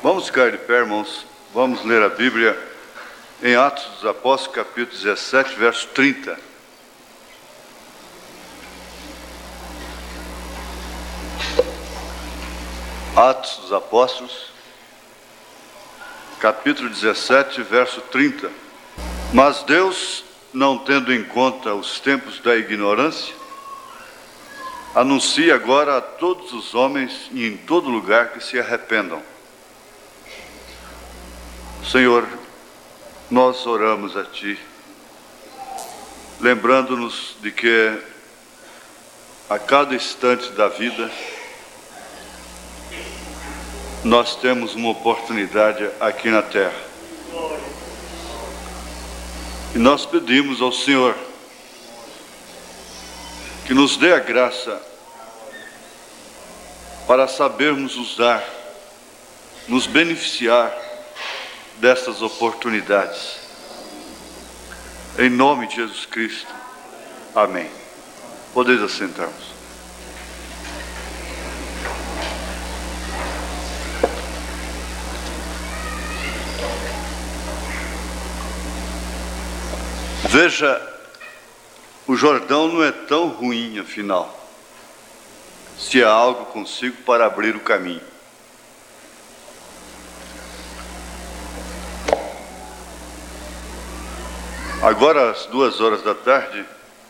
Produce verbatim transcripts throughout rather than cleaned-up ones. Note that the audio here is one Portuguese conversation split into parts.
Vamos ficar de pé, irmãos. Vamos ler a Bíblia em Atos dos Apóstolos, capítulo dezessete, verso trinta. Atos dos Apóstolos, capítulo dezessete, verso trinta. Mas Deus, não tendo em conta os tempos da ignorância, anuncia agora a todos os homens e em todo lugar que se arrependam. Senhor, nós oramos a Ti, lembrando-nos de que a cada instante da vida nós temos uma oportunidade aqui na terra. E nós pedimos ao Senhor que nos dê a graça para sabermos usar, nos beneficiar dessas oportunidades. Em nome de Jesus Cristo. Amém. Podeis assentar-vos. Veja, o Jordão não é tão ruim, afinal, se há algo consigo para abrir o caminho. Agora, às duas horas da tarde,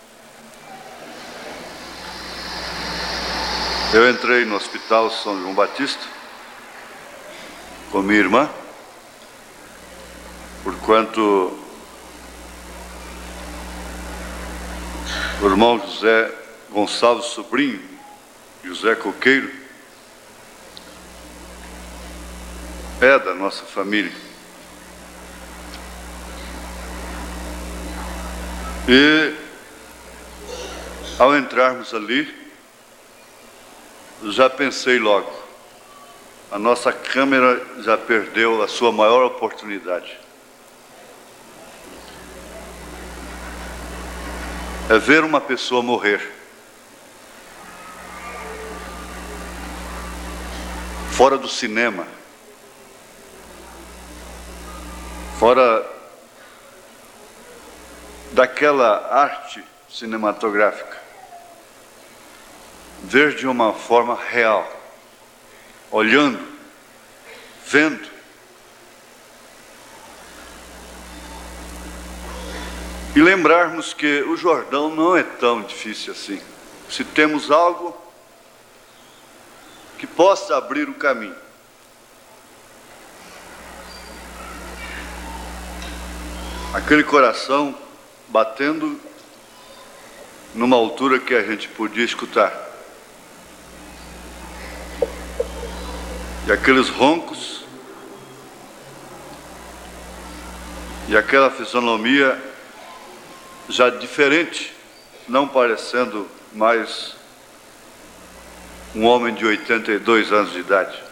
eu entrei no Hospital São João Batista com minha irmã, porquanto o irmão José Gonçalves Sobrinho, José Coqueiro, é da nossa família. E, ao entrarmos ali, já pensei logo, a nossa câmera já perdeu a sua maior oportunidade. É ver uma pessoa morrer fora do cinema, fora daquela arte cinematográfica, ver de uma forma real, olhando, vendo. E lembrarmos que o Jordão não é tão difícil assim, se temos algo que possa abrir o caminho. Aquele coração batendo numa altura que a gente podia escutar. E aqueles roncos, e aquela fisionomia já diferente, não parecendo mais um homem de oitenta e dois anos de idade.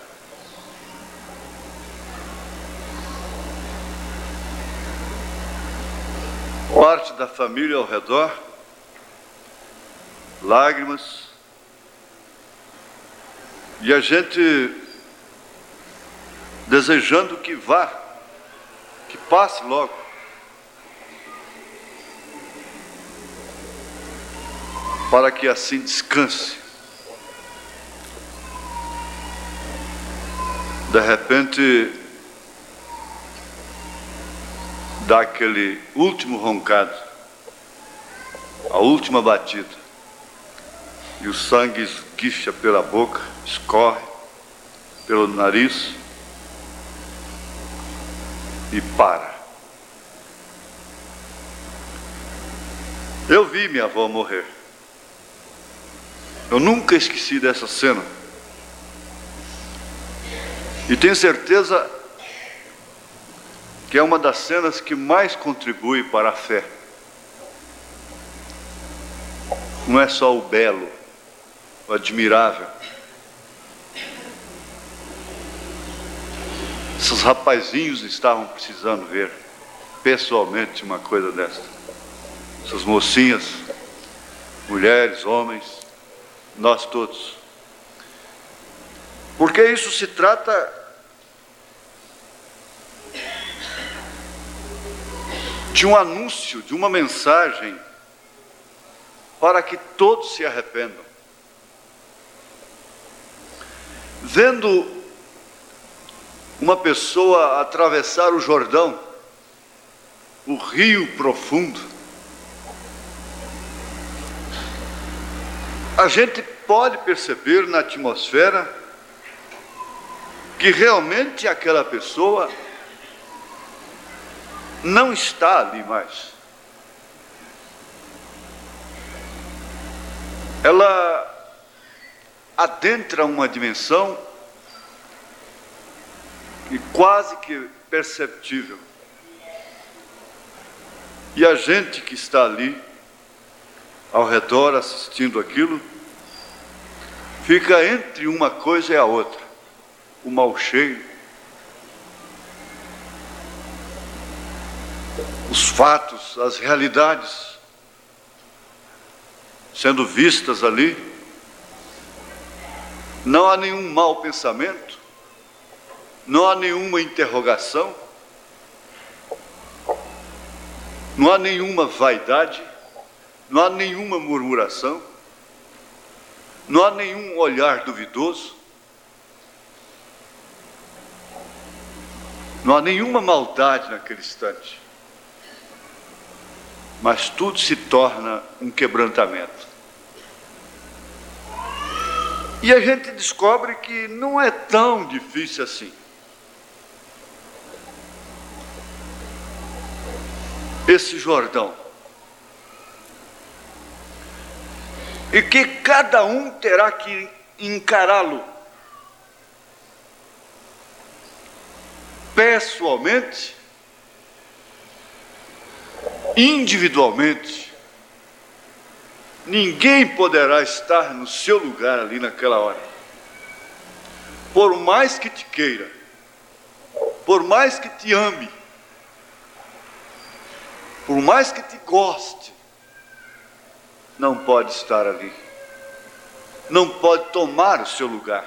Parte da família ao redor, lágrimas, e a gente desejando que vá, que passe logo. Para que assim descanse. De repente, dá aquele último roncado, a última batida, e o sangue esguicha pela boca, escorre pelo nariz e para. Eu vi minha avó morrer. Eu nunca esqueci dessa cena. E tenho certeza que é uma das cenas que mais contribui para a fé. Não é só o belo, o admirável. Esses rapazinhos estavam precisando ver pessoalmente uma coisa desta. Essas mocinhas, mulheres, homens, nós todos. Porque isso se trata tinha um anúncio de uma mensagem para que todos se arrependam. Vendo uma pessoa atravessar o Jordão, o rio profundo, a gente pode perceber na atmosfera que realmente aquela pessoa não está ali mais. Ela adentra uma dimensão e quase que perceptível. E a gente que está ali, ao redor, assistindo aquilo, fica entre uma coisa e a outra. O mau cheiro, os fatos, as realidades sendo vistas ali. Não há nenhum mau pensamento, não há nenhuma interrogação, não há nenhuma vaidade, não há nenhuma murmuração, não há nenhum olhar duvidoso, não há nenhuma maldade naquele instante. Mas tudo se torna um quebrantamento. E a gente descobre que não é tão difícil assim. Esse Jordão. E que cada um terá que encará-lo pessoalmente, individualmente. Ninguém poderá estar no seu lugar ali naquela hora. Por mais que te queira, por mais que te ame, por mais que te goste, não pode estar ali. Não pode tomar o seu lugar.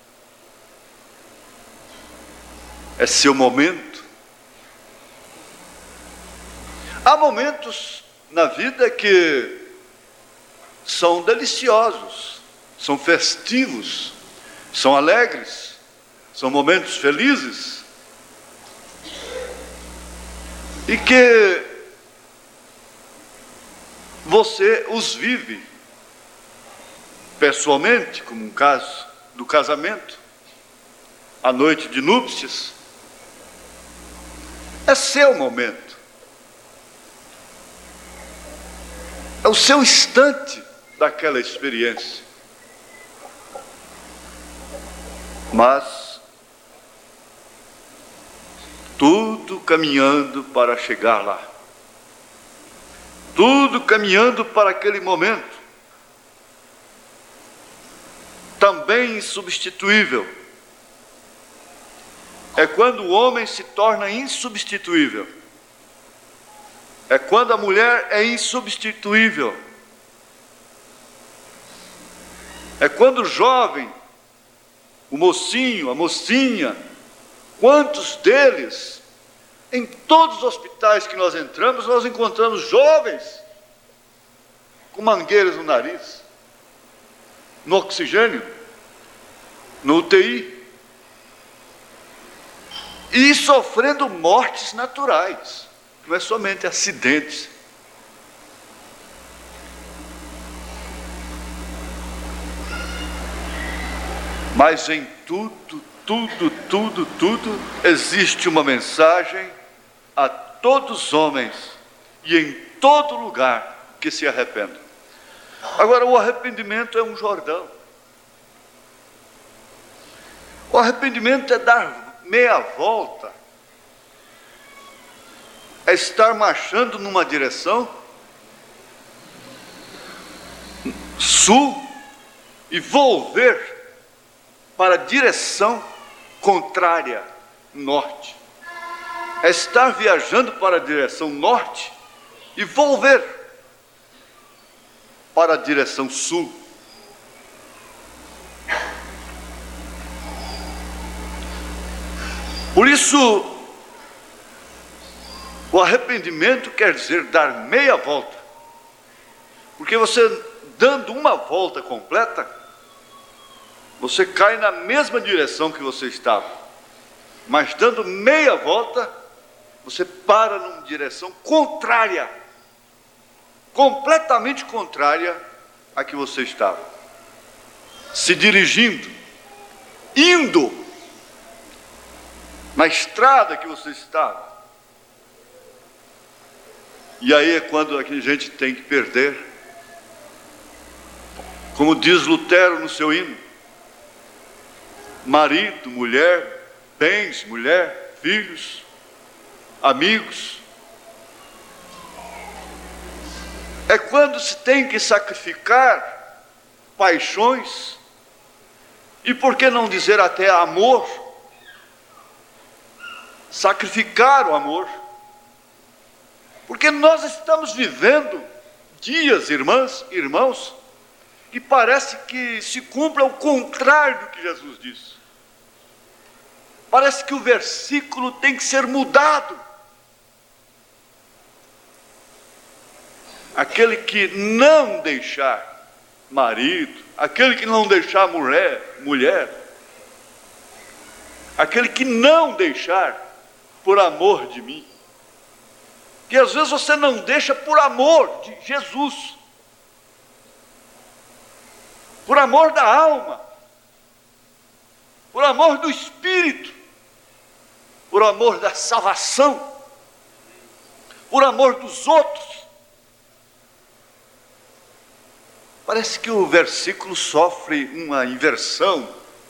É seu momento. Há momentos na vida que são deliciosos, são festivos, são alegres, são momentos felizes, e que você os vive pessoalmente, como um caso do casamento, a noite de núpcias. É seu momento, é o seu instante daquela experiência. Mas tudo caminhando para chegar lá, tudo caminhando para aquele momento também insubstituível. É quando o homem se torna insubstituível. É quando a mulher é insubstituível. É quando o jovem, o mocinho, a mocinha, quantos deles, em todos os hospitais que nós entramos, nós encontramos jovens com mangueiras no nariz, no oxigênio, no U T I, e sofrendo mortes naturais, não é somente acidentes. Mas em tudo, tudo, tudo, tudo, existe uma mensagem a todos os homens e em todo lugar que se arrependam. Agora, o arrependimento é um Jordão. O arrependimento é dar meia volta, é estar marchando numa direção sul e volver para a direção contrária, norte. É estar viajando para a direção norte e volver para a direção sul. Por isso, O arrependimento quer dizer dar meia volta, porque você dando uma volta completa, você cai na mesma direção que você estava, mas dando meia volta, você para numa direção contrária, completamente contrária à que você estava, se dirigindo, indo na estrada que você estava. E aí é quando a gente tem que perder, como diz Lutero no seu hino: marido, mulher, bens, mulher, filhos, amigos. É quando se tem que sacrificar paixões, e por que não dizer até amor? Sacrificar o amor, porque nós estamos vivendo dias, irmãs, irmãos, que parece que se cumpre ao contrário do que Jesus disse. Parece que o versículo tem que ser mudado. Aquele que não deixar marido, aquele que não deixar mulher, mulher, aquele que não deixar por amor de mim, que às vezes você não deixa por amor de Jesus, por amor da alma, por amor do Espírito, por amor da salvação, por amor dos outros. Parece que o versículo sofre uma inversão,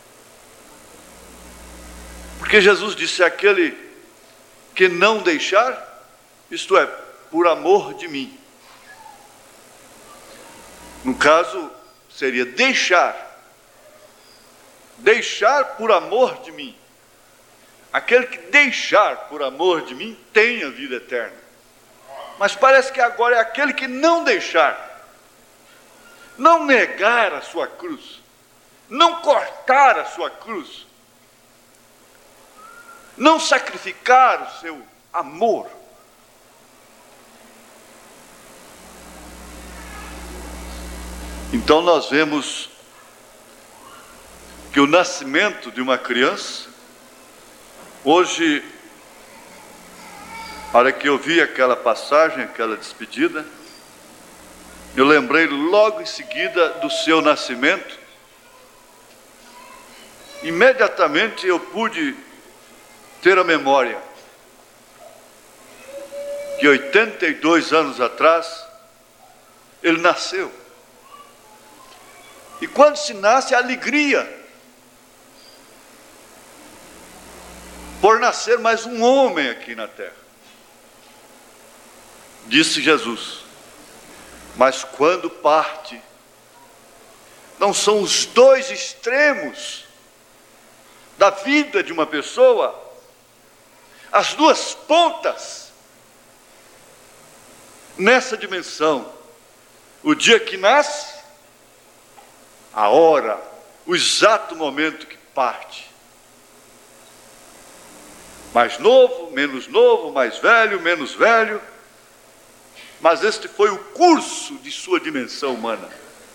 porque Jesus disse: aquele que não deixar, isto é, por amor de mim. No caso, seria deixar, deixar por amor de mim. Aquele que deixar por amor de mim tem a vida eterna. Mas parece que agora é aquele que não deixar, não negar a sua cruz, não cortar a sua cruz, não sacrificar o seu amor. Então nós vemos que o nascimento de uma criança, hoje, na hora que eu vi aquela passagem, aquela despedida, eu lembrei logo em seguida do seu nascimento. Imediatamente eu pude ter a memória que oitenta e dois anos atrás ele nasceu. E quando se nasce, a alegria por nascer mais um homem aqui na terra. Disse Jesus: mas quando parte, não são os dois extremos da vida de uma pessoa, as duas pontas nessa dimensão, o dia que nasce, a hora, o exato momento que parte. Mais novo, menos novo, mais velho, menos velho, mas este foi o curso de sua dimensão humana,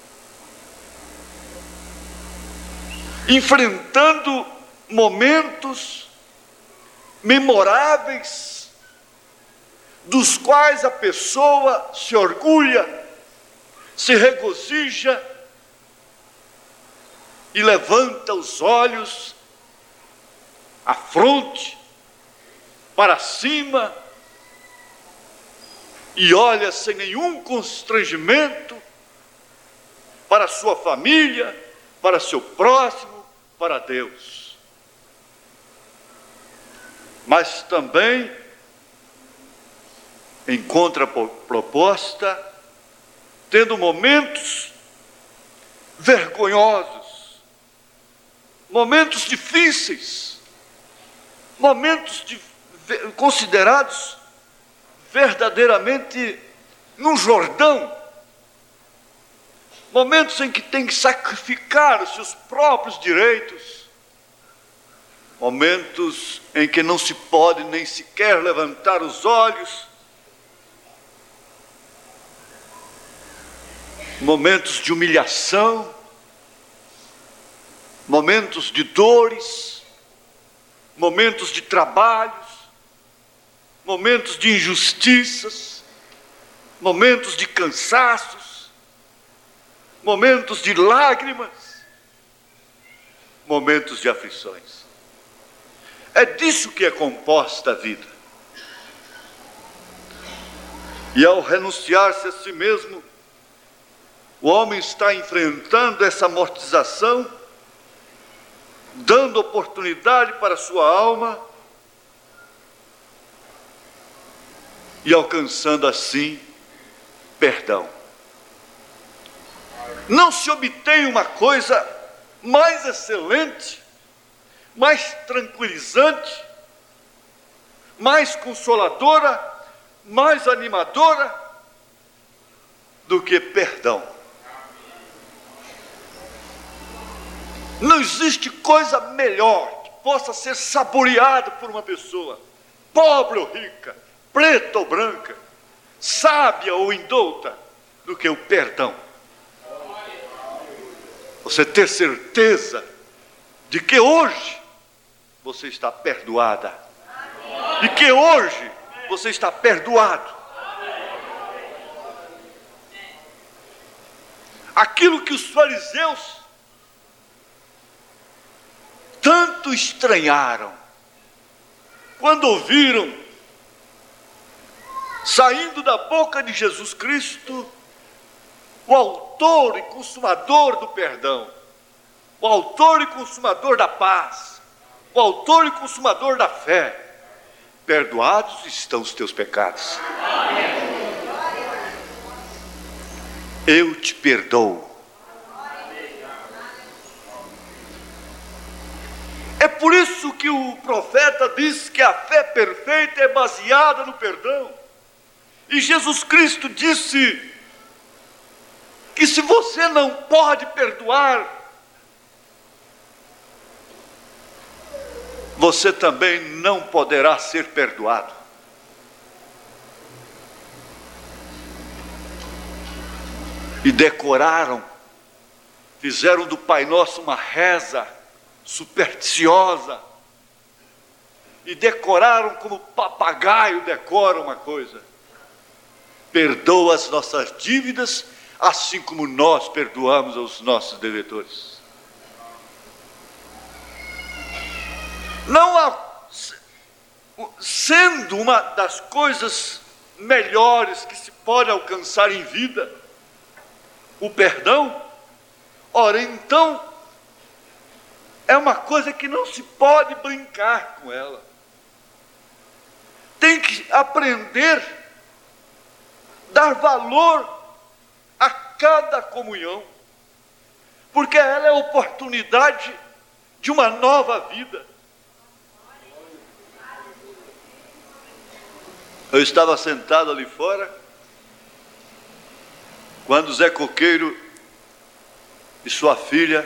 enfrentando momentos memoráveis, dos quais a pessoa se orgulha, se regozija e levanta os olhos, a fronte para cima, e olha sem nenhum constrangimento para sua família, para seu próximo, para Deus. Mas também, em contraproposta, tendo momentos vergonhosos, momentos difíceis, momentos de, considerados verdadeiramente num Jordão, momentos em que tem que sacrificar os seus próprios direitos, momentos em que não se pode nem sequer levantar os olhos, momentos de humilhação, momentos de dores, momentos de trabalhos, momentos de injustiças, momentos de cansaços, momentos de lágrimas, momentos de aflições. É disso que é composta a vida. E ao renunciar-se a si mesmo, o homem está enfrentando essa amortização, dando oportunidade para a sua alma e alcançando assim perdão. Não se obtém uma coisa mais excelente, mais tranquilizante, mais consoladora, mais animadora do que perdão. Não existe coisa melhor que possa ser saboreada por uma pessoa, pobre ou rica, preta ou branca, sábia ou indouta, do que o perdão. Você ter certeza de que hoje você está perdoada, de que hoje você está perdoado. Aquilo que os fariseus tanto estranharam quando ouviram, saindo da boca de Jesus Cristo, o autor e consumador do perdão, o autor e consumador da paz, o autor e consumador da fé. Perdoados estão os teus pecados. Eu te perdoo. É por isso que o profeta diz que a fé perfeita é baseada no perdão. E Jesus Cristo disse que se você não pode perdoar, você também não poderá ser perdoado. E decoraram, fizeram do Pai Nosso uma reza supersticiosa, e decoraram como papagaio decora uma coisa: perdoa as nossas dívidas, assim como nós perdoamos aos nossos devedores. Não há, sendo uma das coisas melhores que se pode alcançar em vida o perdão, ora então é uma coisa que não se pode brincar com ela. Tem que aprender, dar valor a cada comunhão, porque ela é a oportunidade de uma nova vida. Eu estava sentado ali fora, quando Zé Coqueiro e sua filha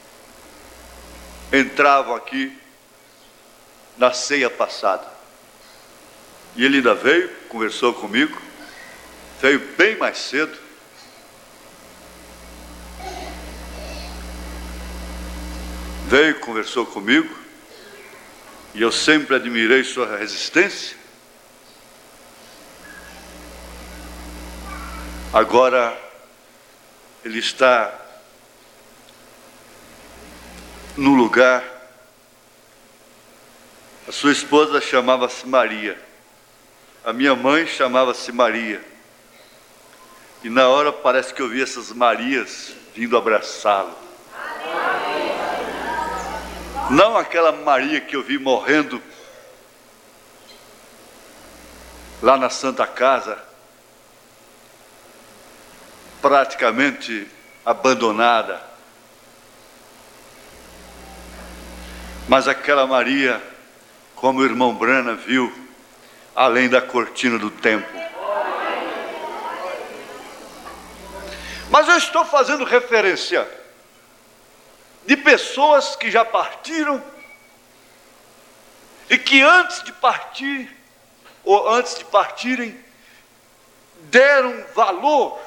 entravam aqui na ceia passada. E ele ainda veio, conversou comigo, veio bem mais cedo. Veio, conversou comigo, e eu sempre admirei sua resistência. Agora ele está no lugar. A sua esposa chamava-se Maria, a minha mãe chamava-se Maria, e na hora parece que eu vi essas Marias vindo abraçá-lo. Não aquela Maria que eu vi morrendo lá na Santa Casa, praticamente abandonada, mas aquela Maria, como o irmão Brana viu, além da cortina do templo. Mas eu estou fazendo referência de pessoas que já partiram e que antes de partir, ou antes de partirem, deram valor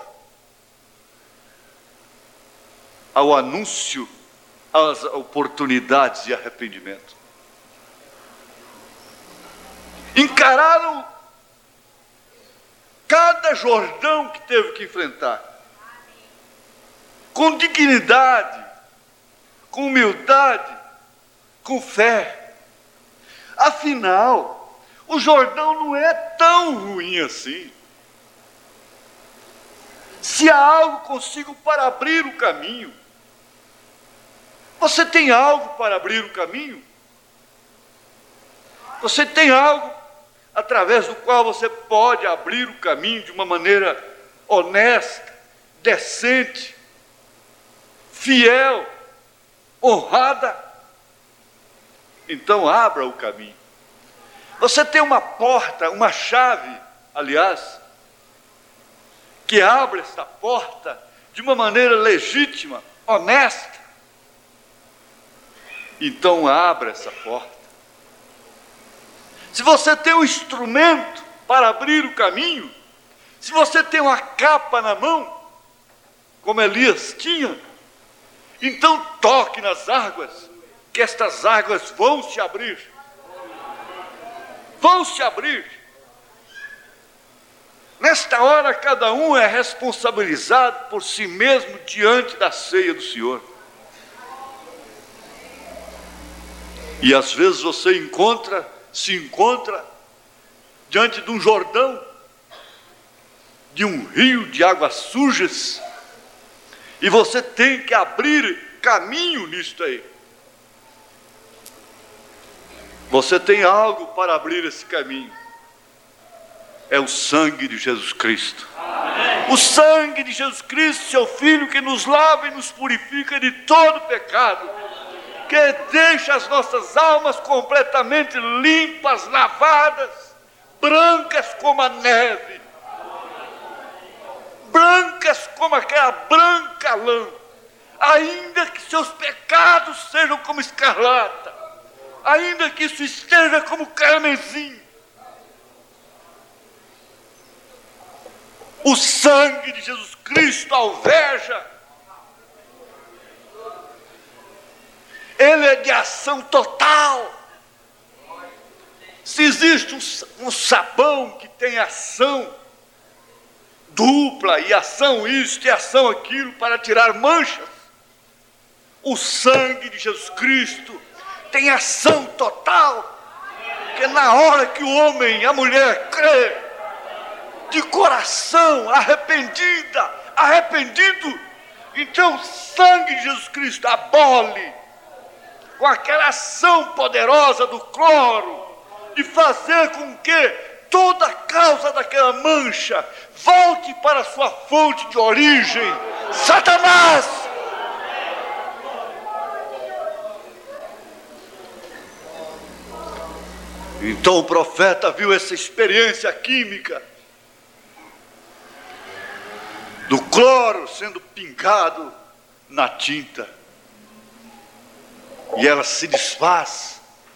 ao anúncio, às oportunidades de arrependimento. Encararam cada Jordão que teve que enfrentar, com dignidade, com humildade, com fé. Afinal, o Jordão não é tão ruim assim. Se há algo consigo para abrir o caminho, você tem algo para abrir o caminho? Você tem algo através do qual você pode abrir o caminho de uma maneira honesta, decente, fiel, honrada? Então abra o caminho. Você tem uma porta, uma chave, aliás, que abre esta porta de uma maneira legítima, honesta. Então abra essa porta. Se você tem um instrumento para abrir o caminho, se você tem uma capa na mão, como Elias tinha, então toque nas águas, que estas águas vão se abrir. Vão se abrir. Nesta hora, cada um é responsabilizado por si mesmo diante da ceia do Senhor. E às vezes você encontra, se encontra diante de um Jordão, de um rio de águas sujas, e você tem que abrir caminho nisto aí. Você tem algo para abrir esse caminho. É o sangue de Jesus Cristo. Amém. O sangue de Jesus Cristo, seu Filho, que nos lava e nos purifica de todo pecado, que deixa as nossas almas completamente limpas, lavadas, brancas como a neve, brancas como aquela branca lã, ainda que seus pecados sejam como escarlata, ainda que isso esteja como carmesim. O sangue de Jesus Cristo alveja. Ele é de ação total. Se existe um, um sabão que tem ação dupla, e ação isto e ação aquilo para tirar manchas, o sangue de Jesus Cristo tem ação total, que na hora que o homem, a mulher crê, de coração, arrependida, arrependido, então o sangue de Jesus Cristo abole, com aquela ação poderosa do cloro, de fazer com que toda a causa daquela mancha volte para a sua fonte de origem, Satanás. Então o profeta viu essa experiência química do cloro sendo pingado na tinta, e ela se desfaz,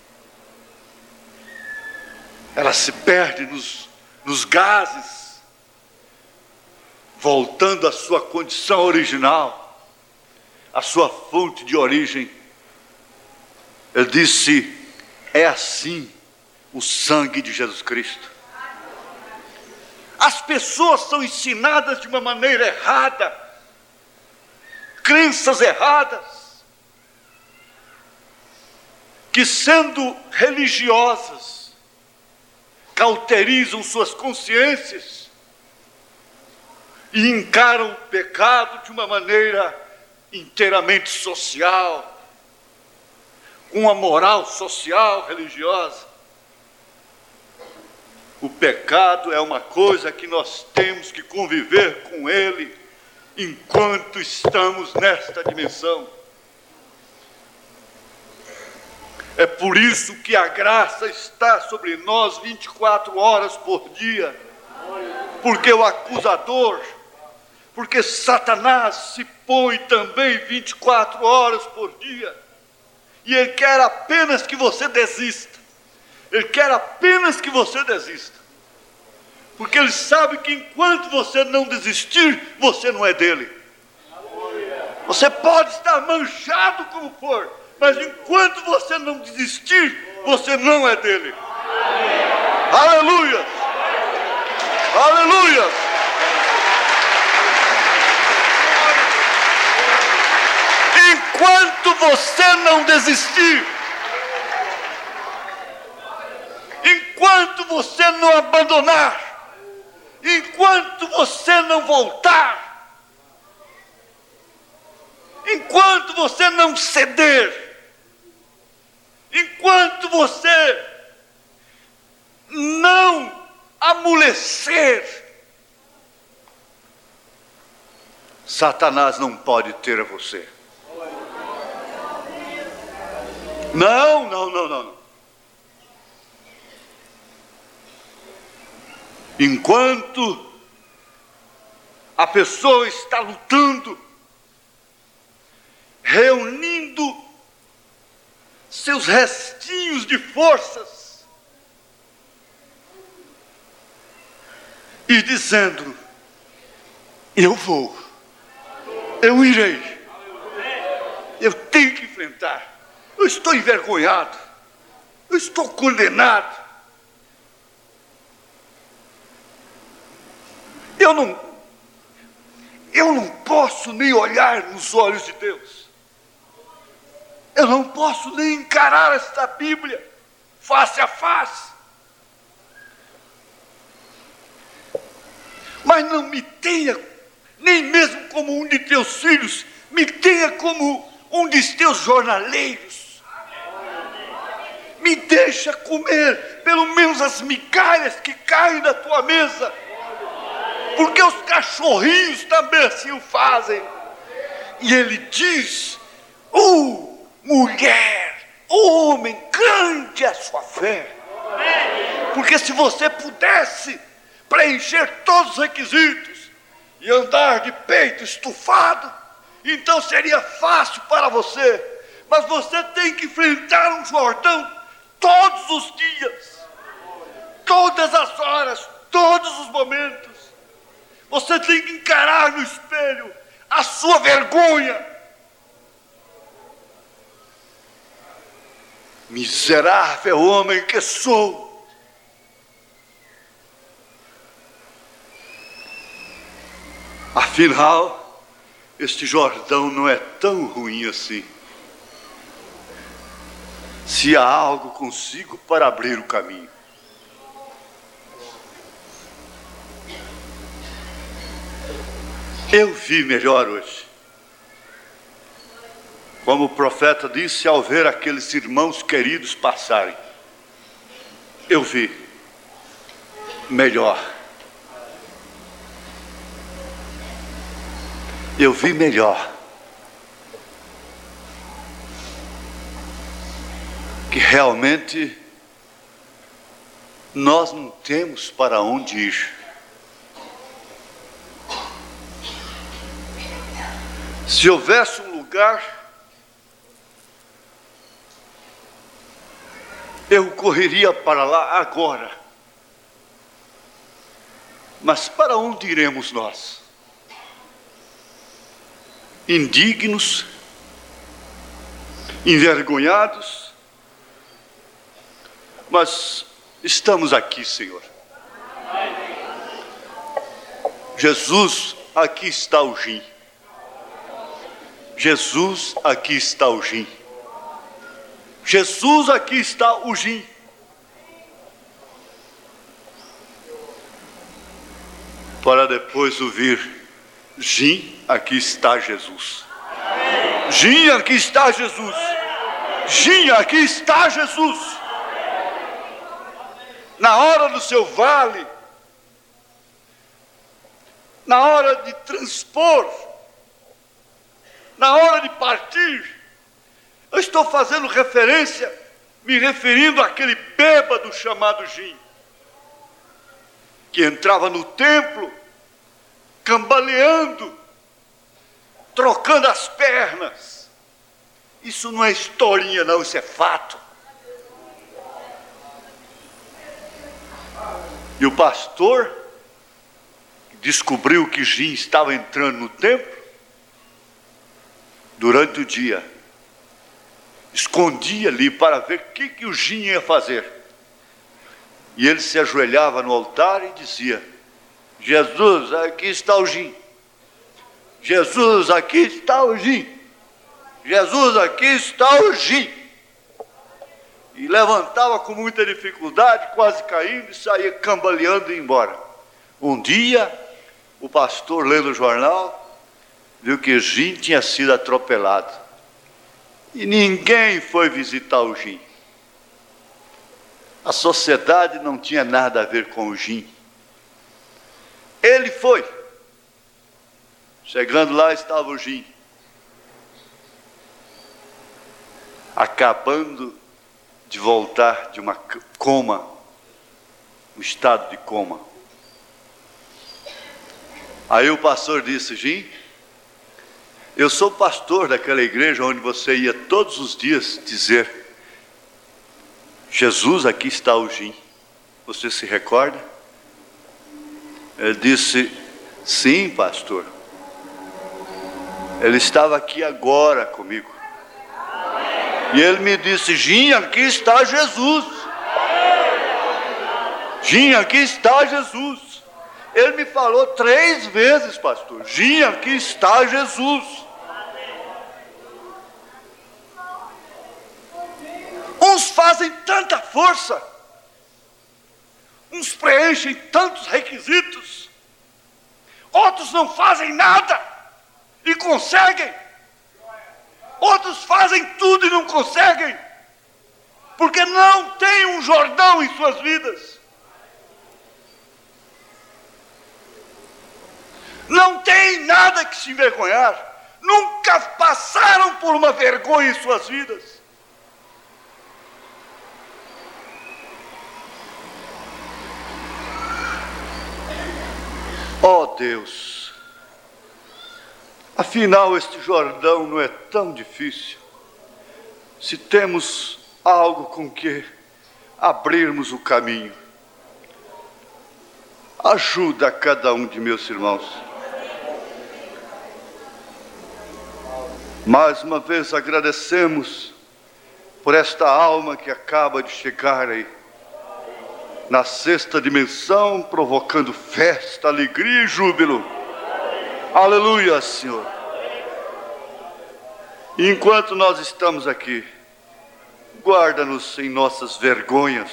ela se perde nos, nos gases, voltando à sua condição original, à sua fonte de origem. Ele disse: é assim o sangue de Jesus Cristo. As pessoas são ensinadas de uma maneira errada, crenças erradas, que sendo religiosas, cauterizam suas consciências e encaram o pecado de uma maneira inteiramente social, com uma moral social religiosa. O pecado é uma coisa que nós temos que conviver com ele enquanto estamos nesta dimensão. É por isso que a graça está sobre nós vinte e quatro horas por dia, porque o acusador, porque Satanás se põe também vinte e quatro horas por dia, e ele quer apenas que você desista, Ele quer apenas que você desista. Porque Ele sabe que enquanto você não desistir, você não é dele. Você pode estar manchado como for, mas enquanto você não desistir, você não é dele. Aleluia! Aleluia! Enquanto você não desistir, enquanto você não abandonar, enquanto você não voltar, enquanto você não ceder, enquanto você não amolecer, Satanás não pode ter a você. Não, não, não, não, não. Enquanto a pessoa está lutando, reunindo seus restinhos de forças e dizendo: eu vou, eu irei, eu tenho que enfrentar, eu estou envergonhado, eu estou condenado, eu não, eu não posso nem olhar nos olhos de Deus. Eu não posso nem encarar esta Bíblia face a face. Mas não me tenha, nem mesmo como um de teus filhos, me tenha como um de teus jornaleiros. Me deixa comer pelo menos as migalhas que caem da tua mesa, porque os cachorrinhos também assim o fazem. E ele diz: oh, mulher, homem, grande é a sua fé. Porque se você pudesse preencher todos os requisitos e andar de peito estufado, então seria fácil para você. Mas você tem que enfrentar um Jordão todos os dias, todas as horas, todos os momentos. Você tem que encarar no espelho a sua vergonha. Miserável homem que sou. Afinal, este Jordão não é tão ruim assim. Se há algo consigo para abrir o caminho. Eu vi melhor hoje. Como o profeta disse ao ver aqueles irmãos queridos passarem. Eu vi melhor. Eu vi melhor. Que realmente nós não temos para onde ir. Se houvesse um lugar, eu correria para lá agora. Mas para onde iremos nós? Indignos, envergonhados, mas estamos aqui, Senhor. Jesus, aqui está o gin. Jesus, aqui está o gin. Jesus, aqui está o gin. Para depois ouvir: gin, aqui está Jesus. Gin, aqui está Jesus. Gin, aqui está Jesus. Na hora do seu vale, na hora de transpor, na hora de partir, eu estou fazendo referência, me referindo àquele bêbado chamado Gin, que entrava no templo, cambaleando, trocando as pernas. Isso não é historinha não, isso é fato. E o pastor descobriu que Jim estava entrando no templo durante o dia. Escondia ali para ver o que, que o Jim ia fazer. E ele se ajoelhava no altar e dizia: Jesus, aqui está o Jim. Jesus, aqui está o Jim. Jesus, aqui está o Jim. E levantava com muita dificuldade, quase caindo, e saía cambaleando e ia embora. Um dia, o pastor, lendo o jornal, viu que Jim tinha sido atropelado. E ninguém foi visitar o Jim. A sociedade não tinha nada a ver com o Jim. Ele foi. Chegando lá estava o Jim, acabando de voltar de uma coma, um estado de coma. Aí o pastor disse: Jim, eu sou pastor daquela igreja onde você ia todos os dias dizer: Jesus, aqui está o Jim. Você se recorda? Ele disse: sim, pastor. Ele estava aqui agora comigo. E ele me disse: Jim, aqui está Jesus. Jim, aqui está Jesus. Ele me falou três vezes, pastor: Jim, aqui está Jesus. Uns fazem tanta força, uns preenchem tantos requisitos, outros não fazem nada e conseguem. Outros fazem tudo e não conseguem, porque não tem um Jordão em suas vidas. Não tem nada que se envergonhar. Nunca passaram por uma vergonha em suas vidas. Oh Deus, afinal este Jordão não é tão difícil, se temos algo com que abrirmos o caminho. Ajuda a cada um de meus irmãos. Mais uma vez agradecemos por esta alma que acaba de chegar aí, na sexta dimensão, provocando festa, alegria e júbilo. Aleluia, Senhor. E enquanto nós estamos aqui, guarda-nos em nossas vergonhas,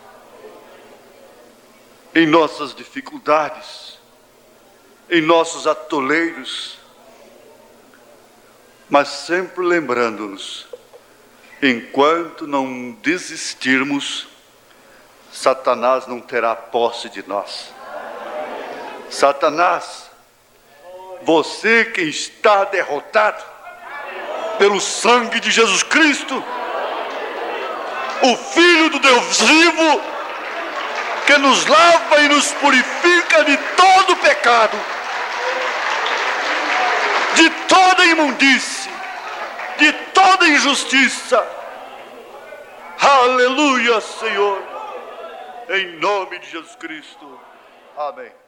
em nossas dificuldades, em nossos atoleiros, mas sempre lembrando-nos, enquanto não desistirmos, Satanás não terá posse de nós. Satanás, você que está derrotado pelo sangue de Jesus Cristo, o Filho do Deus vivo, que nos lava e nos purifica de todo pecado, de toda imundície, de toda injustiça. Aleluia, Senhor. Em nome de Jesus Cristo. Amém.